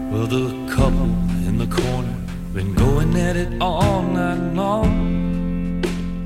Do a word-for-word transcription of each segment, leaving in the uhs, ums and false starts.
Well, the couple in the corner been going at it all night long.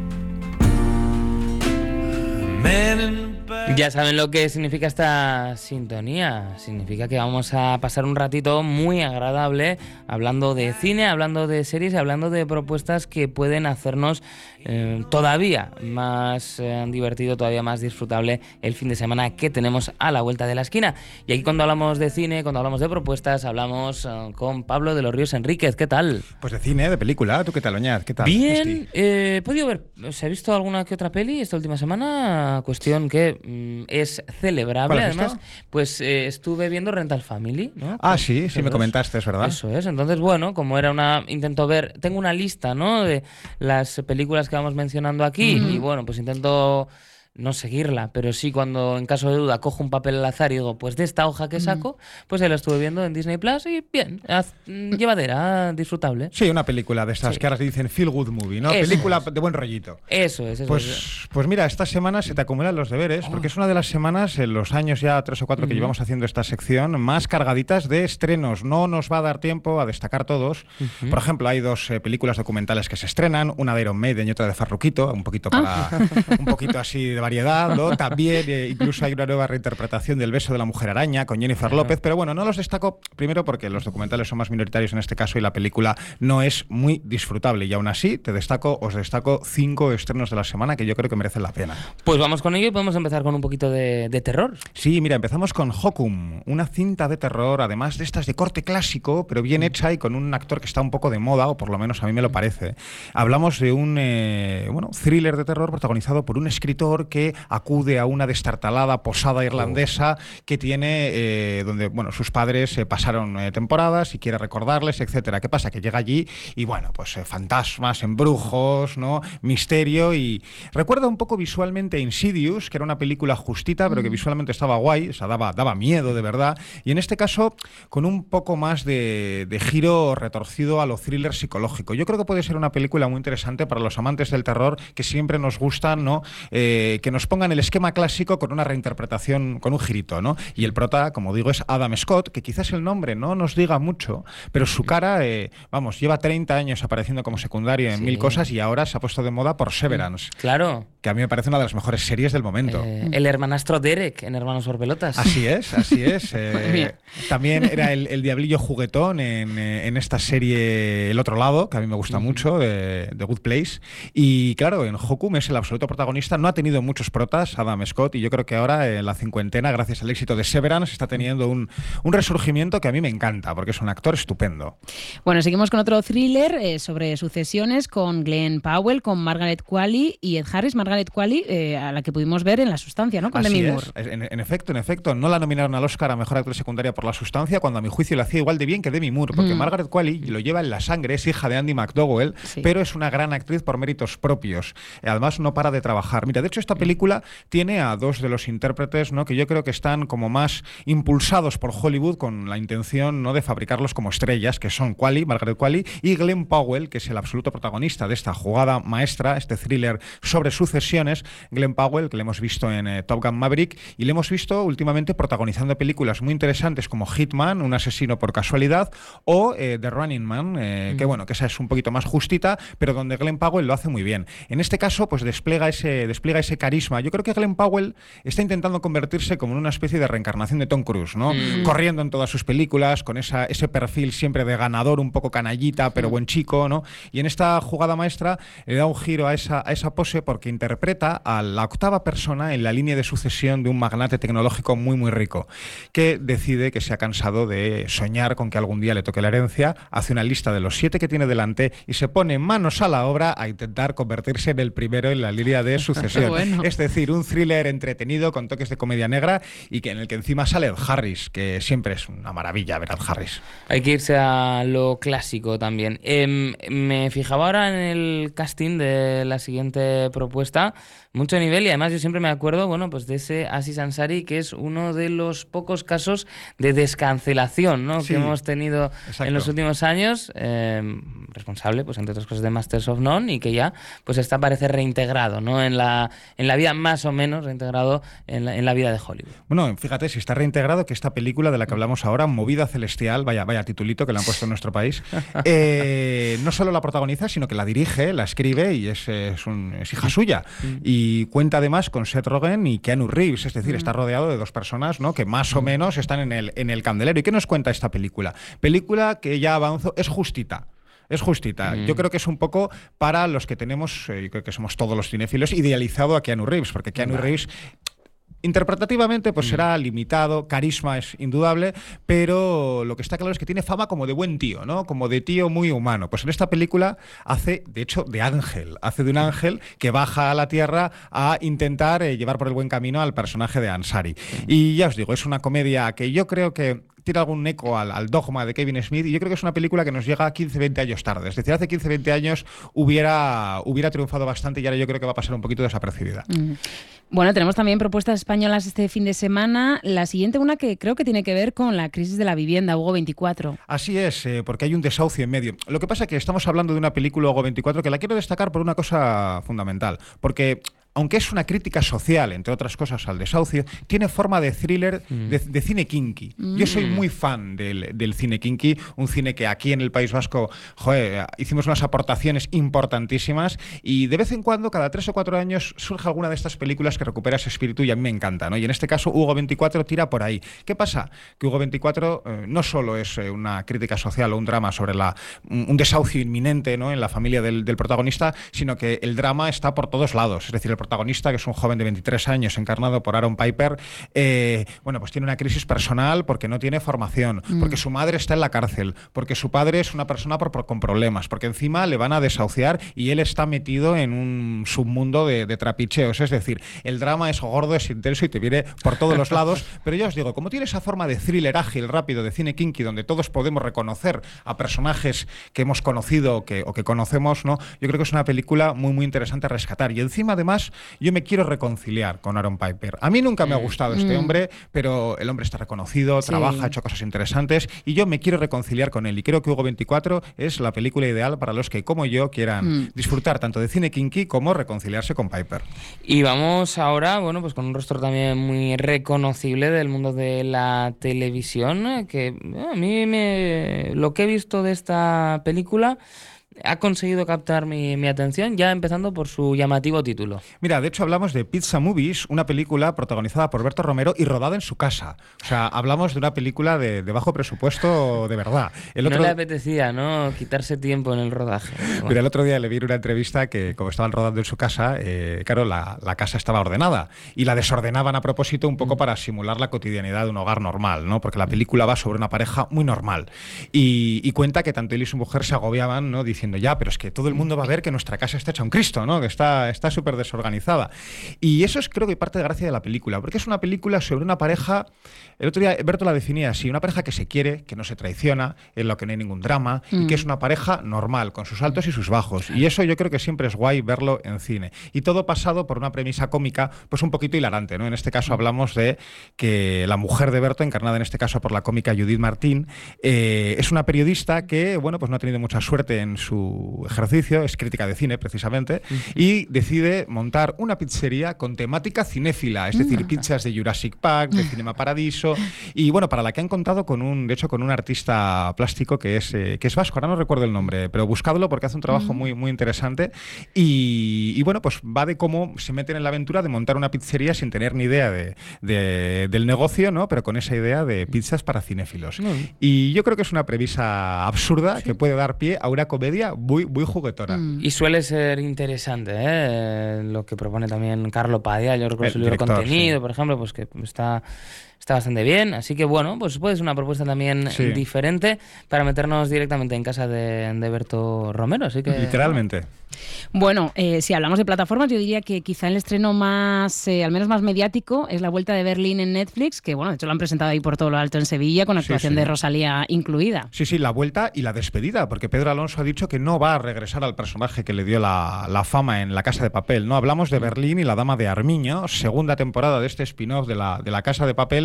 Man in Ya saben lo que significa esta sintonía. Significa que vamos a pasar un ratito muy agradable hablando de cine, hablando de series y hablando de propuestas que pueden hacernos eh, todavía más eh, divertido, todavía más disfrutable el fin de semana que tenemos a la vuelta de la esquina. Y aquí cuando hablamos de cine, cuando hablamos de propuestas, hablamos eh, con Pablo de los Ríos Enríquez. ¿Qué tal? Pues de cine, de película. ¿Tú qué tal, Oñaz? ¿Qué tal? Bien. Eh, ¿He podido ver? ¿Se ha visto alguna que otra peli esta última semana? Cuestión que mmm, es celebrable. ¿Cuál has además, visto? pues eh, estuve viendo Rental Family, ¿no? Ah, Pues, sí, sí me dos. comentaste, es verdad. Eso es. Entonces, bueno, como era una... Intento ver... Tengo una lista, ¿no? De las películas que vamos mencionando aquí. Mm. Y bueno, pues intento... no seguirla, pero sí cuando en caso de duda cojo un papel al azar y digo, pues de esta hoja que saco, pues ahí la estuve viendo en Disney Plus y bien, haz, llevadera, disfrutable. Sí, una película de estas Sí. que ahora se dicen feel good movie, ¿no? Eso Película es. de buen rollito. Eso es, eso es. Pues, pues mira, esta semana se te acumulan los deberes, porque es una de las semanas, en los años ya tres o cuatro que Ujú. llevamos haciendo esta sección, más cargaditas de estrenos. No nos va a dar tiempo a destacar todos. Ujú. Por ejemplo, hay dos eh, películas documentales que se estrenan, una de Iron Maiden y otra de Farruquito, un poquito para un poquito así de variedad, ¿no? También eh, incluso hay una nueva reinterpretación del Beso de la Mujer Araña con Jennifer Claro. López, pero bueno, no los destaco primero porque los documentales son más minoritarios en este caso y la película no es muy disfrutable. Y aún así, te destaco, os destaco cinco estrenos de la semana que yo creo que merecen la pena. Pues vamos con ello y podemos empezar con un poquito de, de terror. Sí, mira, empezamos con Hokum, una cinta de terror, además de estas de corte clásico, pero bien hecha y con un actor que está un poco de moda, o por lo menos a mí me lo parece. Hablamos de un eh, bueno, thriller de terror protagonizado por un escritor que acude a una destartalada posada irlandesa que tiene, eh, donde bueno, sus padres eh, pasaron eh, temporadas y quiere recordarles, etcétera. ¿Qué pasa? Que llega allí y bueno, pues eh, fantasmas, embrujos, ¿no? Misterio y recuerda un poco visualmente Insidious, que era una película justita, pero que visualmente estaba guay, o sea, daba, daba miedo de verdad. Y en este caso, con un poco más de, de giro retorcido a lo thriller psicológico. Yo creo que puede ser una película muy interesante para los amantes del terror que siempre nos gustan, ¿no? Eh, que nos pongan el esquema clásico con una reinterpretación, con un girito, ¿no? Y el prota, como digo, es Adam Scott, que quizás el nombre no nos diga mucho, pero su cara, eh, vamos, lleva treinta años apareciendo como secundario en Sí. mil cosas y ahora se ha puesto de moda por Severance, Claro. que a mí me parece una de las mejores series del momento. Eh, el hermanastro Derek en Hermanos por Pelotas. Así es, así es. Eh, Muy bien. también era el, el diablillo juguetón en, eh, en esta serie El Otro Lado, que a mí me gusta mucho, de, de Good Place. Y claro, en Hokum es el absoluto protagonista. No ha tenido muchos protas, Adam Scott, y yo creo que ahora en la cincuentena, gracias al éxito de Severance, está teniendo un, un resurgimiento que a mí me encanta, porque es un actor estupendo. Bueno, seguimos con otro thriller eh, sobre sucesiones con Glenn Powell, con Margaret Qualley y Ed Harris. Margaret Qualley, eh, a la que pudimos ver en La Sustancia, ¿no? Con Así Demi es. Moore. En, en efecto, en efecto, no la nominaron al Oscar a Mejor Actriz Secundaria por La Sustancia, cuando a mi juicio lo hacía igual de bien que Demi Moore, porque Mm. Margaret Qualley lo lleva en la sangre, es hija de Andy McDowell, Sí. pero es una gran actriz por méritos propios. Además, no para de trabajar. Mira, de hecho, esta película tiene a dos de los intérpretes, ¿no?, que yo creo que están como más impulsados por Hollywood con la intención, ¿no?, de fabricarlos como estrellas, que son Qualley, Margaret Qualley, y Glenn Powell, que es el absoluto protagonista de esta jugada maestra, este thriller sobre sucesiones. Glenn Powell, que le hemos visto en eh, Top Gun Maverick, y le hemos visto últimamente protagonizando películas muy interesantes como Hitman, un asesino por casualidad, o eh, The Running Man, eh, mm. que bueno, que esa es un poquito más justita, pero donde Glenn Powell lo hace muy bien. En este caso, pues despliega ese, despliega ese carisma. Yo creo que Glenn Powell está intentando convertirse como en una especie de reencarnación de Tom Cruise, ¿no? Mm. Corriendo en todas sus películas, con esa, ese perfil siempre de ganador, un poco canallita, pero mm. buen chico, ¿no? Y en esta jugada maestra le da un giro a esa, a esa pose porque interpreta a la octava persona en la línea de sucesión de un magnate tecnológico muy, muy rico, que decide que se ha cansado de soñar con que algún día le toque la herencia, hace una lista de los siete que tiene delante y se pone manos a la obra a intentar convertirse en el primero en la línea de sucesión. Bueno. Es decir, un thriller entretenido con toques de comedia negra y que en el que encima sale Ed Harris, que siempre es una maravilla ver a Ed Harris. Hay que irse a lo clásico también. Eh, me fijaba ahora en el casting de la siguiente propuesta, mucho nivel, y además yo siempre me acuerdo, bueno, pues de ese Aziz Ansari, que es uno de los pocos casos de descancelación, ¿no?, sí, que hemos tenido exacto. en los últimos años. Eh, responsable, pues entre otras cosas, de Masters of None, y que ya pues está, parece, reintegrado, ¿no? En la, en la vida, más o menos reintegrado en la, en la vida de Hollywood. Bueno, fíjate, si está reintegrado, que esta película de la que hablamos ahora, Movida Celestial, vaya, vaya titulito que le han puesto en nuestro país, eh, no solo la protagoniza, sino que la dirige, la escribe y es, es, un, es hija suya. Mm. Y cuenta además con Seth Rogen y Keanu Reeves, es decir, mm. está rodeado de dos personas, ¿no?, que más o menos están en el, en el candelero. ¿Y qué nos cuenta esta película? Película que ya avanzo, es justita. Es justita. Mm. Yo creo que es un poco para los que tenemos, eh, yo creo que somos todos los cinéfilos, idealizado a Keanu Reeves, porque Keanu vale. Reeves interpretativamente pues mm. será limitado, carisma es indudable, pero lo que está claro es que tiene fama como de buen tío, ¿no? Como de tío muy humano. Pues en esta película hace, de hecho, de ángel, hace de un ángel que baja a la tierra a intentar eh, llevar por el buen camino al personaje de Ansari. Mm. Y ya os digo, es una comedia que yo creo que tiene algún eco al, al Dogma de Kevin Smith, y yo creo que es una película que nos llega quince, veinte años tarde. Es decir, hace quince, veinte años hubiera, hubiera triunfado bastante, y ahora yo creo que va a pasar un poquito desapercibida. Mm. Bueno, tenemos también propuestas españolas este fin de semana. La siguiente, una que creo que tiene que ver con la crisis de la vivienda, Hugo veinticuatro. Así es, eh, porque hay un desahucio en medio. Lo que pasa es que estamos hablando de una película, Hugo veinticuatro, que la quiero destacar por una cosa fundamental, porque aunque es una crítica social, entre otras cosas, al desahucio, tiene forma de thriller, mm. de, de cine kinky. Mm. Yo soy muy fan del, del cine kinky, un cine que aquí en el País Vasco, joder, hicimos unas aportaciones importantísimas, y de vez en cuando, cada tres o cuatro años, surge alguna de estas películas que recupera ese espíritu, y a mí me encanta, ¿no? Y en este caso, Hugo veinticuatro tira por ahí. ¿Qué pasa? Que Hugo veinticuatro eh, no solo es eh, una crítica social o un drama sobre la, un, un desahucio inminente, ¿no?, en la familia del, del protagonista, sino que el drama está por todos lados. Es decir, el protagonista, que es un joven de veintitrés años encarnado por Aaron Piper, eh, bueno, pues tiene una crisis personal porque no tiene formación, mm. porque su madre está en la cárcel, porque su padre es una persona por, por, con problemas, porque encima le van a desahuciar y él está metido en un submundo de, de trapicheos. Es decir, el drama es gordo, es intenso y te viene por todos los lados, pero ya os digo, como tiene esa forma de thriller ágil, rápido, de cine kinky, donde todos podemos reconocer a personajes que hemos conocido o que, o que conocemos, ¿no? Yo creo que es una película muy, muy interesante a rescatar. Y encima, además, yo me quiero reconciliar con Aaron Piper. A mí nunca me ha gustado este hombre, pero el hombre está reconocido, sí. trabaja, ha hecho cosas interesantes, y yo me quiero reconciliar con él. Y creo que Hugo veinticuatro es la película ideal para los que, como yo, quieran mm. disfrutar tanto de cine kinky como reconciliarse con Piper. Y vamos ahora, bueno, pues con un rostro también muy reconocible del mundo de la televisión, que a mí me, lo que he visto de esta película ha conseguido captar mi, mi atención, ya empezando por su llamativo título. Mira, de hecho hablamos de Pizza Movies, una película protagonizada por Berto Romero y rodada en su casa. O sea, hablamos de una película de, de bajo presupuesto de verdad. El otro... No le apetecía, ¿no?, quitarse tiempo en el rodaje. Bueno. Pero el otro día le vi en una entrevista que, como estaban rodando en su casa, eh, claro, la, la casa estaba ordenada, y la desordenaban a propósito un poco mm. para simular la cotidianidad de un hogar normal, ¿no? Porque la película va sobre una pareja muy normal. Y, y cuenta que tanto él y su mujer se agobiaban, ¿no?, diciendo, ya, pero es que todo el mundo va a ver que nuestra casa está hecha un Cristo, ¿no?, que está está súper desorganizada. Y eso es, creo que, parte de gracia de la película, porque es una película sobre una pareja, el otro día Berto la definía así, una pareja que se quiere, que no se traiciona, en lo que no hay ningún drama, mm. y que es una pareja normal, con sus altos y sus bajos. Y eso yo creo que siempre es guay verlo en cine. Y todo pasado por una premisa cómica, pues un poquito hilarante, ¿no? En este caso hablamos de que la mujer de Berto, encarnada en este caso por la cómica Judith Martín, eh, es una periodista que, bueno, pues no ha tenido mucha suerte en su ejercicio, es crítica de cine precisamente, uh-huh. y decide montar una pizzería con temática cinéfila, es decir, uh-huh. pizzas de Jurassic Park, de Cinema Paradiso, y bueno, para la que han contado con un, de hecho, con un artista plástico que es, eh, que es vasco, ahora no recuerdo el nombre, pero buscadlo porque hace un trabajo uh-huh. muy, muy interesante, y, y bueno, pues va de cómo se meten en la aventura de montar una pizzería sin tener ni idea de, de, del negocio, ¿no?, pero con esa idea de pizzas para cinéfilos. Uh-huh. Y yo creo que es una premisa absurda sí. que puede dar pie a una comedia muy, muy juguetona. Mm. Y suele ser interesante, ¿eh? Lo que propone también Carlo Padia, yo recuerdo su libro Contenido, sí. por ejemplo, pues que está... Está bastante bien, así que bueno, pues puede ser una propuesta también sí. diferente para meternos directamente en casa de, de Berto Romero, así que... Literalmente. Bueno, eh, si hablamos de plataformas, yo diría que quizá el estreno más, eh, al menos más mediático, es La Vuelta de Berlín en Netflix, que bueno, de hecho lo han presentado ahí por todo lo alto en Sevilla, con actuación sí, sí. de Rosalía incluida. Sí, sí, la vuelta y la despedida, porque Pedro Alonso ha dicho que no va a regresar al personaje que le dio la, la fama en La Casa de Papel, ¿no? Hablamos de Berlín y La Dama de Armiño, segunda temporada de este spin-off de la, de la Casa de Papel,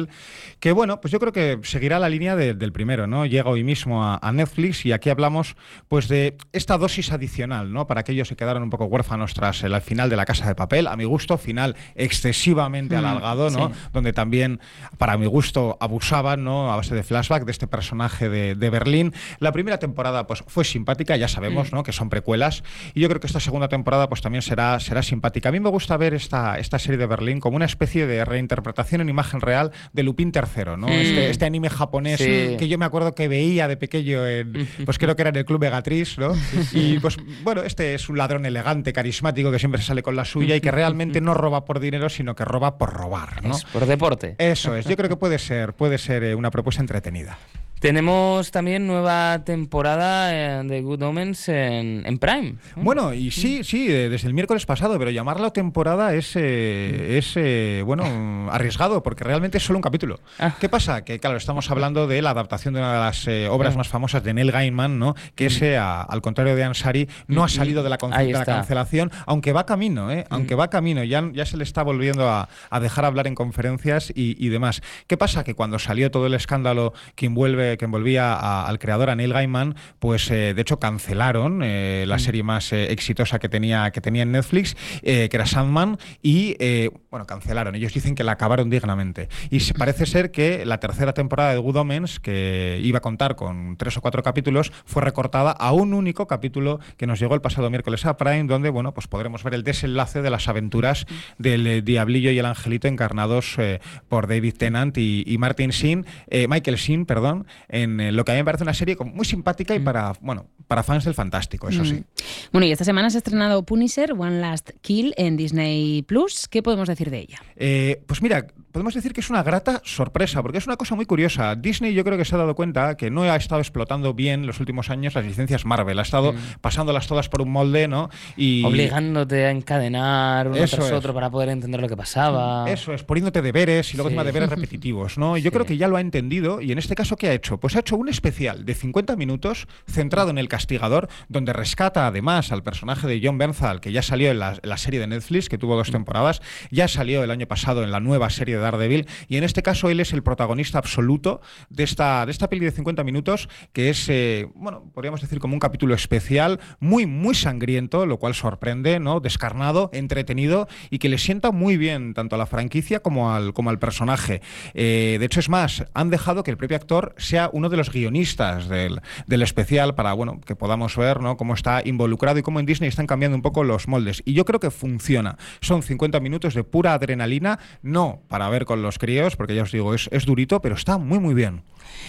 Daredevil, que bueno, pues yo creo que seguirá la línea de, del primero, ¿no? Llega hoy mismo a, a Netflix y aquí hablamos pues de esta dosis adicional, ¿no? Para aquellos que quedaron un poco huérfanos tras el final de La Casa de Papel, a mi gusto, final excesivamente mm, alargado, ¿no? Sí. Donde también, para mi gusto, abusaban, ¿no? A base de flashback de este personaje de, de Berlín. La primera temporada pues fue simpática, ya sabemos, mm. ¿no? Que son precuelas, y yo creo que esta segunda temporada pues también será, será simpática. A mí me gusta ver esta, esta serie de Berlín como una especie de reinterpretación en imagen real de Lupin tercero, ¿no? Mm. Este, este anime japonés sí. que yo me acuerdo que veía de pequeño en, pues creo que era en el Club Megatriz, ¿no? Y pues bueno, este es un ladrón elegante, carismático, que siempre sale con la suya y que realmente no roba por dinero, sino que roba por robar, ¿no? Es por deporte. Eso es, yo creo que puede ser, puede ser una propuesta entretenida. Tenemos también nueva temporada de Good Omens en, en Prime. Bueno, y sí, sí, desde el miércoles pasado, pero llamarla temporada es, eh, es eh, bueno, arriesgado, porque realmente es solo un capítulo. Ah. ¿Qué pasa? Que claro, estamos hablando de la adaptación de una de las eh, obras ah. más famosas de Neil Gaiman, ¿no? Que ese, a, al contrario de Ansari, no ha salido de la, con- de la cancelación, aunque va camino, ¿eh? Aunque va camino, ya, ya se le está volviendo a, a dejar hablar en conferencias y, y demás. ¿Qué pasa? Que cuando salió todo el escándalo que envuelve que envolvía a, al creador, a Neil Gaiman, pues eh, de hecho cancelaron eh, la serie más eh, exitosa que tenía, que tenía en Netflix, eh, que era Sandman, y eh, bueno, cancelaron. Ellos dicen que la acabaron dignamente. Y se, parece ser que la tercera temporada de Good Omens, que iba a contar con tres o cuatro capítulos, fue recortada a un único capítulo que nos llegó el pasado miércoles a Prime, donde bueno, pues podremos ver el desenlace de las aventuras del eh, Diablillo y el Angelito encarnados eh, por David Tennant y, y Martin Sheen, eh, Michael Sheen, perdón, en eh, lo que a mí me parece una serie muy simpática y para, bueno, para fans del fantástico, eso sí. Bueno, y esta semana se ha estrenado Punisher, One Last Kill en Disney Plus. ¿Qué podemos decir de ella? Eh, pues mira, podemos decir que es una grata sorpresa, porque es una cosa muy curiosa. Disney yo creo que se ha dado cuenta que no ha estado explotando bien los últimos años las licencias Marvel, ha estado mm. pasándolas todas por un molde, ¿no? Y obligándote a encadenar uno tras otro para poder entender lo que pasaba. Eso es, poniéndote deberes y luego sí. encima deberes repetitivos, ¿no? Y yo sí. creo que ya lo ha entendido, y en este caso, ¿qué ha hecho? Pues ha hecho un especial de cincuenta minutos centrado en el castigador, donde rescata además al personaje de Jon Bernthal, que ya salió en la, en la serie de Netflix, que tuvo dos temporadas, ya salió el año pasado en la nueva serie de Daredevil, y en este caso él es el protagonista absoluto de esta, de esta peli de cincuenta minutos, que es, eh, bueno, podríamos decir como un capítulo especial, muy, muy sangriento, lo cual sorprende, ¿no? Descarnado, entretenido, y que le sienta muy bien tanto a la franquicia como al, como al personaje. Eh, de hecho, es más, han dejado que el propio actor sea uno de los guionistas del, del especial para, bueno, que podamos ver, ¿no? Cómo está involucrado y cómo en Disney están cambiando un poco los moldes. Y yo creo que funciona. Son cincuenta minutos de pura adrenalina, no para ver con los críos, porque ya os digo, es, es durito, pero está muy, muy bien.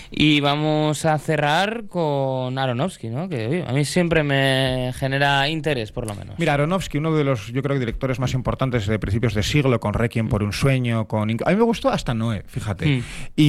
Y vamos a cerrar con Aronofsky, ¿no? Que oye, a mí siempre me genera interés, por lo menos. Mira, Aronofsky, uno de los, yo creo, directores más importantes de principios de siglo, con Requiem mm. por un sueño, con... A mí me gustó hasta Noé, fíjate. Mm.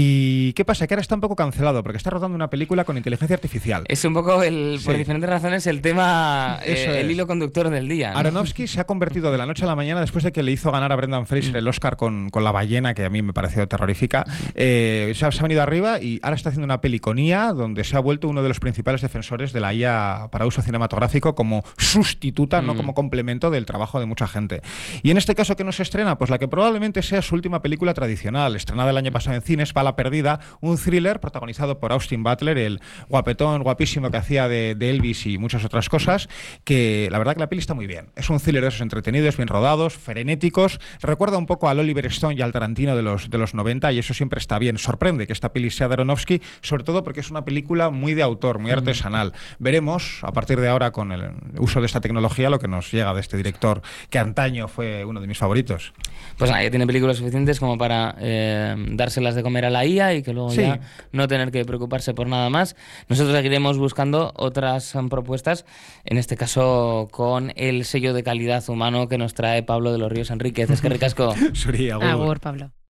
¿Y qué pasa? Que ahora está un poco cancelado, porque está rodando una película con inteligencia artificial. Es un poco, el, sí. por diferentes razones, el tema, eh, el hilo conductor del día, ¿no? Aronofsky se ha convertido de la noche a la mañana, después de que le hizo ganar a Brendan Fraser mm. el Oscar con, con La ballena, que a mí me pareció terrorífica, eh, se, ha, se ha venido arriba y ahora está haciendo una peli con I A, donde se ha vuelto uno de los principales defensores de la I A para uso cinematográfico como sustituta, mm. no como complemento del trabajo de mucha gente. Y en este caso, ¿qué nos estrena? Pues la que probablemente sea su última película tradicional, estrenada el año pasado en cines, Bala perdida, un thriller protagonizado por Austin Butler, el guapetón, guapísimo que hacía de, de Elvis y muchas otras cosas, que la verdad que la peli está muy bien. Es un thriller de esos entretenidos, bien rodados, frenéticos, recuerda un poco al Oliver Stone y al Tarantino de los, de los noventa, y eso siempre está bien. Sorprende que esta peli sea de Aronofsky, sobre todo porque es una película muy de autor, muy artesanal. Veremos, a partir de ahora, con el uso de esta tecnología, lo que nos llega de este director, que antaño fue uno de mis favoritos. Pues nada, ya tiene películas suficientes como para eh, dárselas de comer a la I A y que luego sí. ya no tener que preocuparse por nada más. Nosotros seguiremos buscando otras um, propuestas, en este caso con el sello de calidad humano que nos trae Pablo de los Ríos Enríquez. Es que ricasco. Suri, agur. Agur, Pablo.